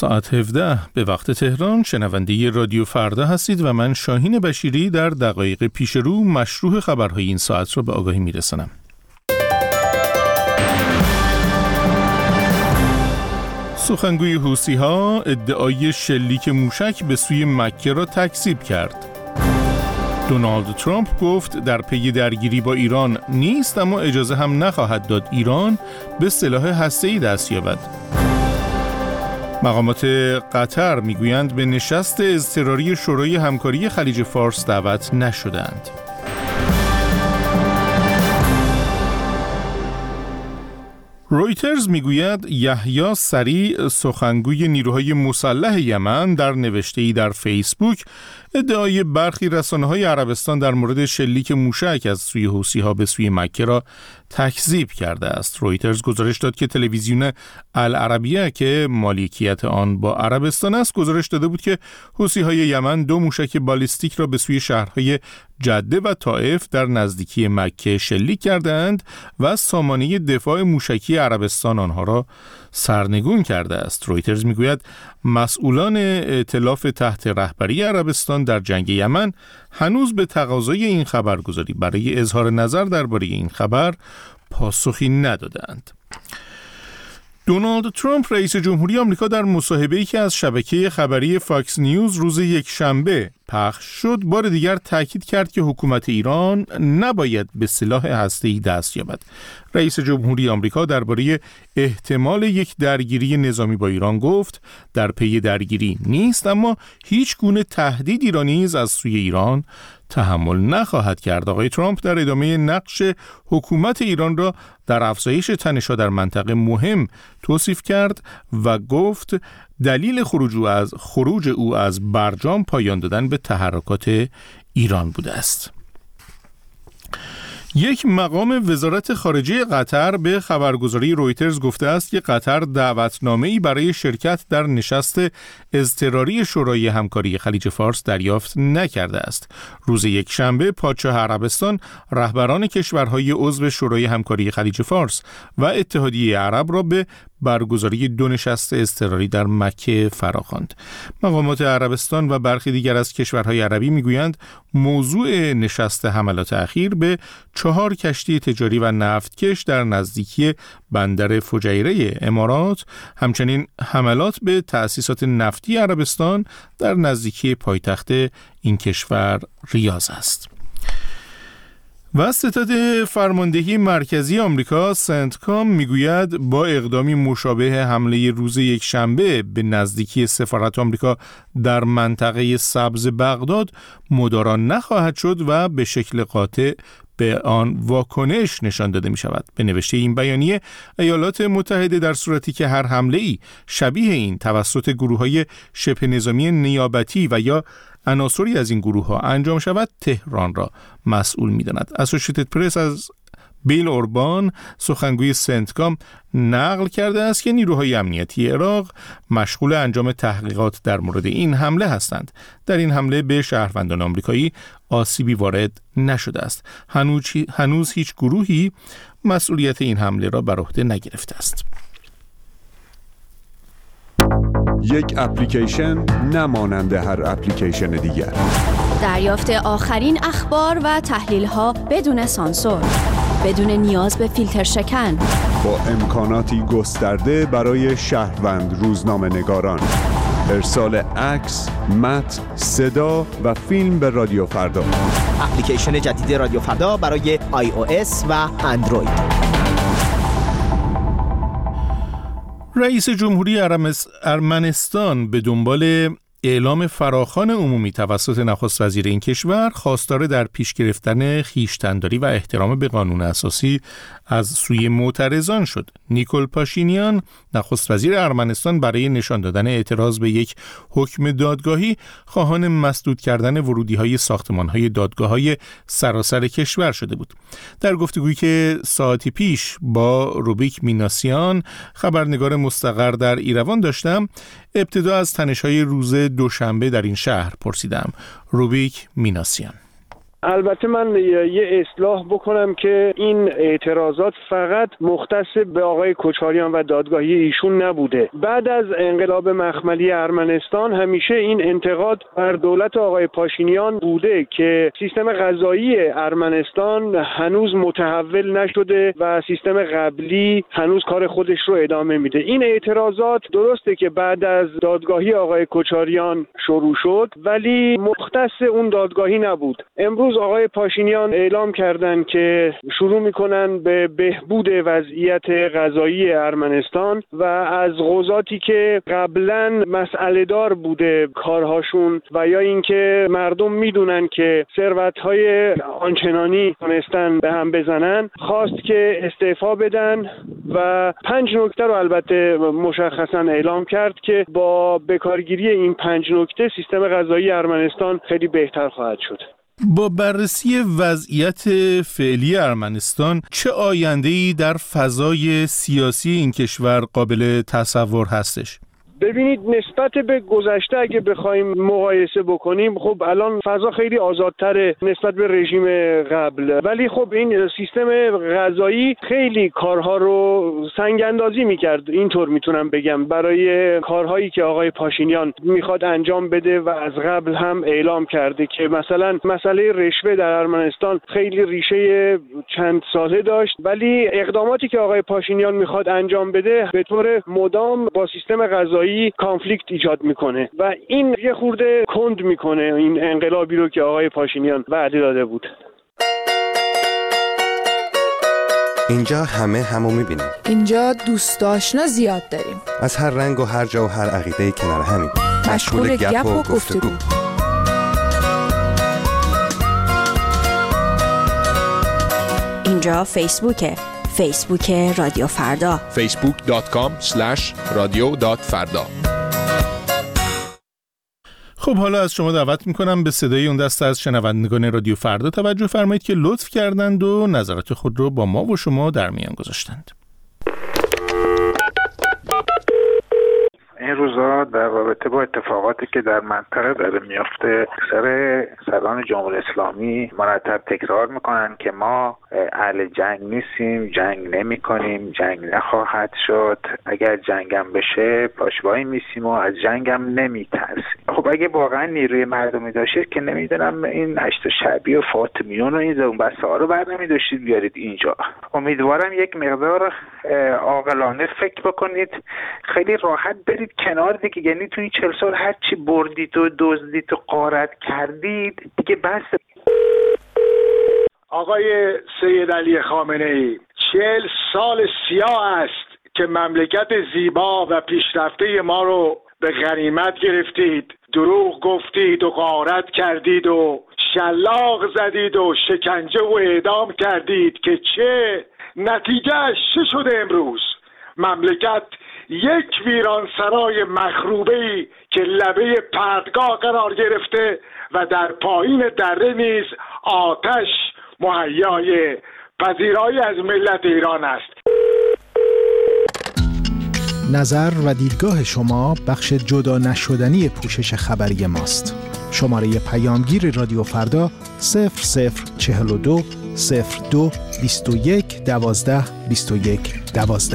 ساعت 17 به وقت تهران شنونده رادیو فردا هستید و من شاهین بشیری در دقایق پیش رو مشروح خبرهای این ساعت را به آگاهی میرسانم. سخنگوی حوثی‌ها ادعای شلیک موشک به سوی مکه را تکذیب کرد. دونالد ترامپ گفت در پی درگیری با ایران نیست، اما اجازه هم نخواهد داد ایران به سلاح هسته‌ای دست یابد. مقامات قطر میگویند به نشست اضطراری شورای همکاری خلیج فارس دعوت نشدند. رویترز میگوید یحیی سریع، سخنگوی نیروهای مسلح یمن، در نوشته‌ای در فیسبوک ادعای برخی رسانه‌های عربستان در مورد شلیک موشک از سوی حوثی‌ها به سوی مکه را تکذیب کرده است. رویترز گزارش داد که تلویزیون العربیه که مالکیت آن با عربستان است گزارش داده بود که حوثی‌های یمن 2 موشک بالیستیک را به سوی شهرهای جده و طائف در نزدیکی مکه شلیک کردند و سامانه دفاع موشکی عربستان آنها را سرنگون کرده است. رویترز میگوید مسئولان ائتلاف تحت رهبری عربستان در جنگ یمن هنوز به تقاضای این خبرگزاری برای اظهار نظر درباره این خبر پاسخی ندادند. دونالد ترامپ رئیس جمهوری آمریکا در مصاحبه‌ای که از شبکه خبری فاکس نیوز روز یکشنبه پخش شد بار دیگر تاکید کرد که حکومت ایران نباید به سلاح هسته‌ای دست یابد. رئیس جمهوری آمریکا درباره احتمال یک درگیری نظامی با ایران گفت در پی درگیری نیست، اما هیچ گونه تهدیدی را نیز از سوی ایران تحمل نخواهد کرد. آقای ترامپ در ادامه نقش حکومت ایران را در افزایش تنش‌ها در منطقه مهم توصیف کرد و گفت دلیل خروج او از برجام پایان دادن به تحرکات ایران بوده است. یک مقام وزارت خارجه قطر به خبرگزاری رویترز گفته است که قطر دعوتنامه‌ای برای شرکت در نشست اضطراری شورای همکاری خلیج فارس دریافت نکرده است. روز یکشنبه پادشاه عربستان رهبران کشورهای عضو شورای همکاری خلیج فارس و اتحادیه عرب را به برگزاری 2 نشست اضطراری در مکه فراخواند. مقامات عربستان و برخی دیگر از کشورهای عربی میگویند موضوع نشست حملات اخیر به 4 کشتی تجاری و نفتکش در نزدیکی بندر فجیره امارات، همچنین حملات به تأسیسات نفتی عربستان در نزدیکی پایتخت این کشور ریاض است. و ستاد فرماندهی مرکزی آمریکا سنتکام میگوید با اقدامی مشابه حمله روز یکشنبه به نزدیکی سفارت آمریکا در منطقه سبز بغداد مدارا نخواهد شد و به شکل قاطع به آن واکنش نشان داده می شود. به نوشته این بیانیه، ایالات متحده در صورتی که هر حمله‌ای شبیه این توسط گروه‌های شبه نظامی نیابتی و یا عناصری از این گروه‌ها انجام شود، تهران را مسئول می‌داند. اسوشییتد پرس از بیل اوربان، سخنگوی سنتکام، نقل کرده است که نیروهای امنیتی عراق مشغول انجام تحقیقات در مورد این حمله هستند. در این حمله به شهروندان آمریکایی آسیبی وارد نشده است. هنوز هیچ گروهی مسئولیت این حمله را بر عهده نگرفته است. یک اپلیکیشن نمانند هر اپلیکیشن دیگر. دریافت آخرین اخبار و تحلیل‌ها بدون سانسور، بدون نیاز به فیلتر شکن، با امکاناتی گسترده برای شهروند روزنامه‌نگاران. ارسال عکس، متن، صدا و فیلم به رادیو فردا. اپلیکیشن جدید رادیو فردا برای iOS و اندروید. رئیس جمهوری ارمنستان به دنبال اعلام فراخوان عمومی توسط نخست وزیر این کشور خواستار در پیش گرفتن خویشتن‌داری و احترام به قانون اساسی از سوی معترضان شد. نیکول پاشینیان، نخست وزیر ارمنستان، برای نشان دادن اعتراض به یک حکم دادگاهی خواهان مسدود کردن ورودی‌های ساختمان‌های دادگاه‌های سراسر کشور شده بود. در گفتگویی که ساعتی پیش با روبیک میناسیان، خبرنگار مستقر در ایروان داشتم، ابتدا از تنش‌های روز دوشنبه در این شهر پرسیدم. روبیک میناسیان: البته من یه اصلاح بکنم که این اعتراضات فقط مختص به آقای کوچاریان و دادگاهی ایشون نبوده. بعد از انقلاب مخملی ارمنستان همیشه این انتقاد بر دولت آقای پاشینیان بوده که سیستم قضایی ارمنستان هنوز متحول نشده و سیستم قبلی هنوز کار خودش رو ادامه میده. این اعتراضات درسته که بعد از دادگاهی آقای کوچاریان شروع شد ولی مختص اون دادگاهی نبود. امروز آقای پاشینیان اعلام کردن که شروع میکنن به بهبود وضعیت قضایی ارمنستان و از قضاتی که قبلا مسئله دار بوده کارهاشون و یا اینکه مردم میدونن که ثروت‌های آنچنانی تونستن به هم بزنن خواست که استعفا بدن و 5 نکته رو البته مشخصا اعلام کرد که با بکارگیری این 5 نکته سیستم قضایی ارمنستان خیلی بهتر خواهد شد. با بررسی وضعیت فعلی ارمنستان چه آینده‌ای در فضای سیاسی این کشور قابل تصور هستش؟ ببینید نسبت به گذشته اگه بخوایم مقایسه بکنیم خب الان فضا خیلی آزادتره نسبت به رژیم قبل ولی خب این سیستم قضایی خیلی کارها رو سنگ اندازی میکرد اینطور میتونم بگم برای کارهایی که آقای پاشینیان میخواد انجام بده و از قبل هم اعلام کرده که مثلا مسئله رشوه در ارمنستان خیلی ریشه چند ساله داشت ولی اقداماتی که آقای پاشینیان میخواد انجام بده به طور مدام با سیستم قضایی کانفلیکت ایجاد میکنه و این یه خورده کند میکنه این انقلابی رو که آقای پاشینیان وعده داده بود. اینجا همو میبینیم. اینجا دوست آشنا زیاد داریم. از هر رنگ و هر جا و هر عقیده کنار همیم. مشغول گپ و گفتگو. اینجا فیسبوکه. فیسبوک رادیو فردا. facebook.com/radio.farda. خب حالا از شما دعوت میکنم به صدای اون دسته از شنوندگان رادیو فردا توجه فرمایید که لطف کردند و نظرات خود رو با ما و شما در میان گذاشتند. این روزا در رابطه با اتفاقاتی که در منطقه داره میفته اکثر سران جمهوری اسلامی مرتب تکرار میکنن که ما اهل جنگ نیستیم، جنگ نمی کنیم، جنگ نخواهد شد، اگر جنگم بشه پاشوایی میسیم و از جنگم نمی ترسیم. خب اگه واقعا نیروی مردمی داشتید که نمیدونم این هشت شعبی و فاطمیون و این زون بسته ها رو بر نمی داشتید بیارید اینجا. امیدوارم یک مقدار عاقلانه فکر بکنید، خیلی راحت برید کنار دیگه. یعنی تو این 40 سال هر چی بردید و دزدید و غارت کردید دیگه بس. آقای سید علی خامنه‌ای 40 سال سیاه است که مملکت زیبا و پیشرفته ما رو به غنیمت گرفتید، دروغ گفتید و غارت کردید و شلاق زدید و شکنجه و اعدام کردید که چه نتیجهش چه شده امروز؟ مملکت یک ویرانسرای مخروبه‌ای که لبه پرتگاه قرار گرفته و در پایین دره نیز آتش مهیای پذیرایی از ملت ایران است. نظر و دیدگاه شما بخش جدا نشدنی پوشش خبری ماست. شماره پیامگیر رادیو فردا 0042 02 21 12 21 12.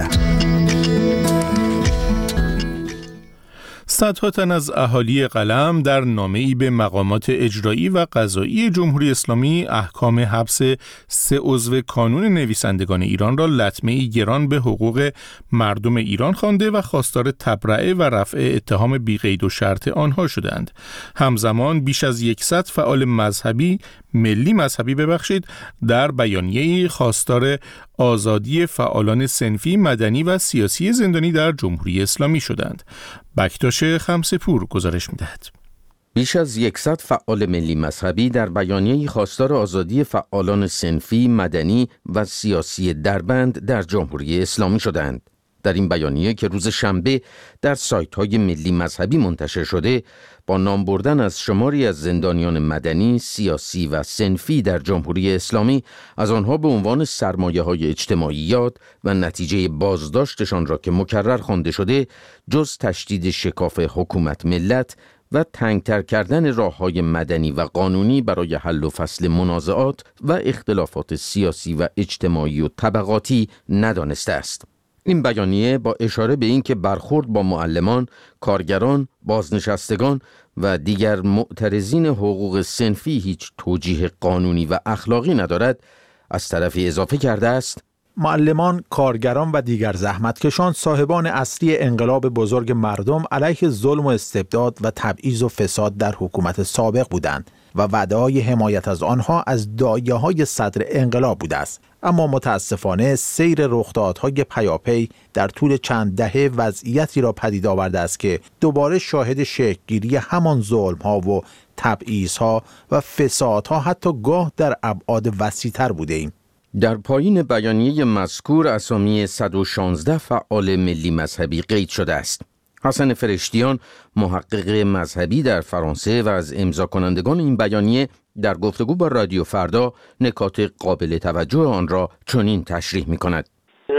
صدها تن از اهالی قلم در نامه‌ای به مقامات اجرایی و قضایی جمهوری اسلامی احکام حبس 3 عضو کانون نویسندگان ایران را لطمه‌ای گران به حقوق مردم ایران خوانده و خواستار تبرئه و رفع اتهام بی‌قید و شرط آنها شدند. همزمان بیش از 100 فعال ملی مذهبی در بیانیه‌ای خواستار آزادی فعالان صنفی، مدنی و سیاسی زندانی در جمهوری اسلامی شدند. بکتاش خمسه‌پور گزارش می‌دهد. بیش از 100 فعال ملی مذهبی در بیانیه‌ای خواستار آزادی فعالان صنفی، مدنی و سیاسی دربند در جمهوری اسلامی شدند. در این بیانیه که روز شنبه در سایت‌های ملی مذهبی منتشر شده، با نام بردن از شماری از زندانیان مدنی، سیاسی و صنفی در جمهوری اسلامی، از آنها به عنوان سرمایه‌های اجتماعیات و نتیجه بازداشتشان را که مکرر خوانده شده، جز تشدید شکاف حکومت ملت و تنگتر کردن راه‌های مدنی و قانونی برای حل و فصل منازعات و اختلافات سیاسی و اجتماعی و طبقاتی ندانسته است. این بیانیه با اشاره به این که برخورد با معلمان، کارگران، بازنشستگان و دیگر معترضین حقوق صنفی هیچ توجیه قانونی و اخلاقی ندارد، از طرفی اضافه کرده است: معلمان، کارگران و دیگر زحمتکشان صاحبان اصلی انقلاب بزرگ مردم علیه ظلم و استبداد و تبعیض و فساد در حکومت سابق بودند و وعده‌های حمایت از آنها از داعیه‌های صدر انقلاب بوده است. اما متاسفانه سیر رخدادهای پیاپی در طول چند دهه وضعیتی را پدید آورده است که دوباره شاهد شکل‌گیری همان ظلم‌ها و تبعیض‌ها و فسادها حتی گاه در ابعاد وسیع‌تر بوده‌ایم. در پایین بیانیه مذکور اسامی 116 فعال ملی مذهبی قید شده است. حسن فرشتیان، محقق مذهبی در فرانسه و از امضا کنندگان این بیانیه، در گفتگو با رادیو فردا نکات قابل توجه آن را چنین تشریح می‌کند.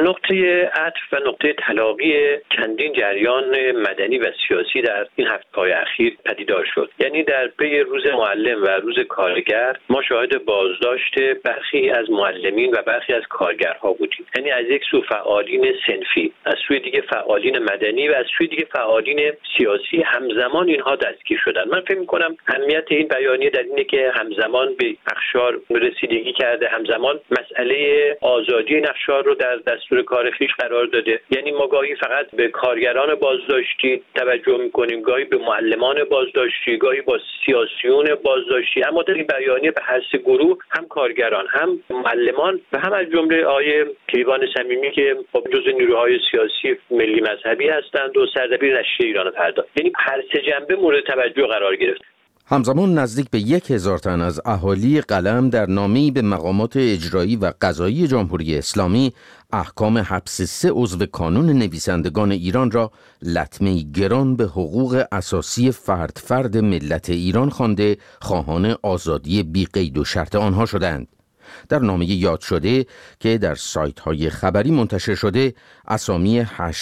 نقطه عطف و نقطه تلاقی چندین جریان مدنی و سیاسی در این هفته‌های اخیر پدیدار شد. یعنی در پی روز معلم و روز کارگر ما شاهد بازداشت برخی از معلمین و برخی از کارگرها بودیم. یعنی از یک سو فعالین صنفی، از سوی دیگه فعالین مدنی و از سوی دیگه فعالین سیاسی همزمان اینها دستگیر شدن. من فکر می‌کنم اهمیت این بیانیه در اینه که همزمان به اخشار رسیدگی کرده، همزمان مسئله آزادی این اخشار رو در دستور کار خویش قرار داده. یعنی ما گاهی فقط به کارگران بازداشتی توجه میکنیم، گاهی به معلمان بازداشتی، گاهی با سیاسیون بازداشتی، اما در این بیانیه به هر سه گروه، هم کارگران، هم معلمان و هم از جمله آقای کیوان صمیمی که جزو نیروهای سیاسی ملی مذهبی هستند و سردبیر نشریه ایران فردا، یعنی هر سه جنبه مورد توجه قرار گرفت. همزمان نزدیک به 1000 تن از اهالی قلم در نامه‌ای به مقامات اجرایی و قضایی جمهوری اسلامی احکام حبس 3 عضو کانون نویسندگان ایران را لطمه‌ای گران به حقوق اساسی فرد ملت ایران خوانده خواهان آزادی بی قید و شرط آنها شدند. در نامه یاد شده که در سایت‌های خبری منتشر شده، اسامی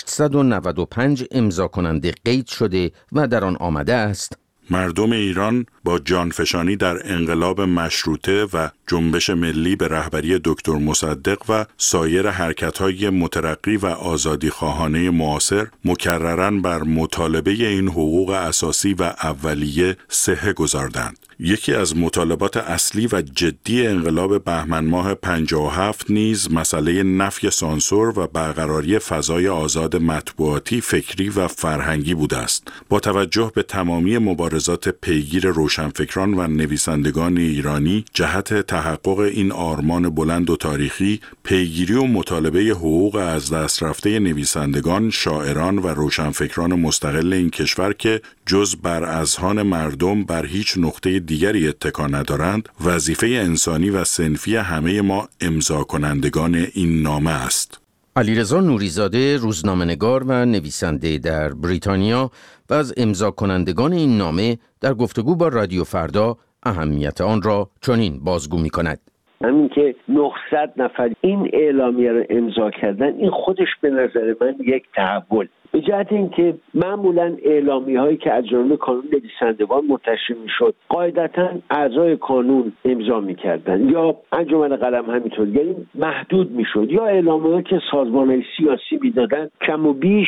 895 امضا کننده قید شده و در آن آمده است: مردم ایران با جانفشانی در انقلاب مشروطه و جنبش ملی به رهبری دکتر مصدق و سایر حرکت‌های مترقی و آزادیخواهانه معاصر مکرراً بر مطالبه این حقوق اساسی و اولیه صحه گذاردند. یکی از مطالبات اصلی و جدی انقلاب بهمن ماه 57 نیز مسئله نفی سانسور و برقراری فضای آزاد مطبوعاتی، فکری و فرهنگی بوده است. با توجه به تمامی مبارزات پیگیر روشنفکران و نویسندگان ایرانی جهت تحقق این آرمان بلند و تاریخی، پیگیری و مطالبه حقوق از دست رفته نویسندگان، شاعران و روشنفکران مستقل این کشور که جز بر اذهان مردم بر هیچ نقطه دیگری اتکا ندارند، وظیفه انسانی و صنفی همه ما امضا کنندگان این نامه است. علیرضا نوریزاده، روزنامه‌نگار و نویسنده در بریتانیا و از امضا کنندگان این نامه، در گفتگو با رادیو فردا اهمیت آن را چنین بازگو می‌کند. همین که 900 نفر این اعلامیه رو امضا کردن، این خودش به نظر من یک تحول. به جهت اینکه معمولا اعلامیه هایی که از جانب کانون نویسندگان منتشر میشد قاعدتا اعضای کانون امضا میکردن یا انجمن قلم همینطور، یعنی محدود میشد، یا اعلامیه که سازمان های سیاسی میدادن کم و بیش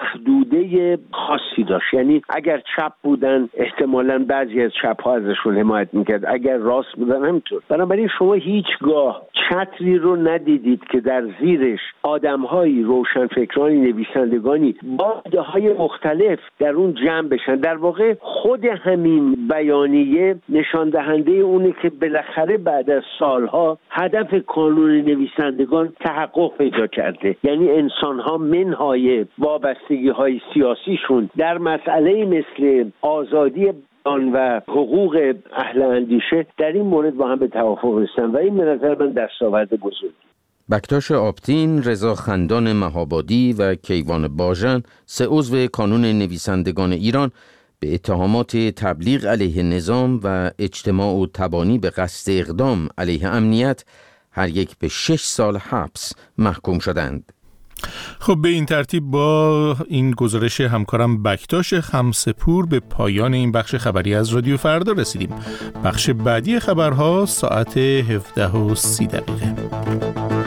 محدوده خاصی داشت. یعنی اگر چپ بودن احتمالاً بعضی از چپ ها ازشون حمایت میکرد، اگر راست بودن همینطور. بنابراین شما هیچگاه چتری رو ندیدید که در زیرش آدم‌های روشنفکرانی نویسندگانی با ایده‌های مختلف در اون جمع بشن. در واقع خود همین بیانیه نشان دهنده اونه که بالاخره بعد از سالها هدف کانون نویسندگان تحقق پیدا کرده. یعنی انسان‌ها منهای وابستگی‌های سیاسیشون در مسئله مثل آزادی و حقوق اهل اندیشه در این مورد با هم به توافق رسیدن و این به نظر من دستاورد بزرگی. بکتاش آپتین، رضا خندان مهابادی و کیوان باژن، 3 عضو کانون نویسندگان ایران، به اتهامات تبلیغ علیه نظام و اجتماع و تبانی به قصد اقدام علیه امنیت هر یک به 6 سال حبس محکوم شدند. خب به این ترتیب با این گزارش همکارم بکتاش خمسپور به پایان این بخش خبری از رادیو فردا رسیدیم. بخش بعدی خبرها ساعت 17:30.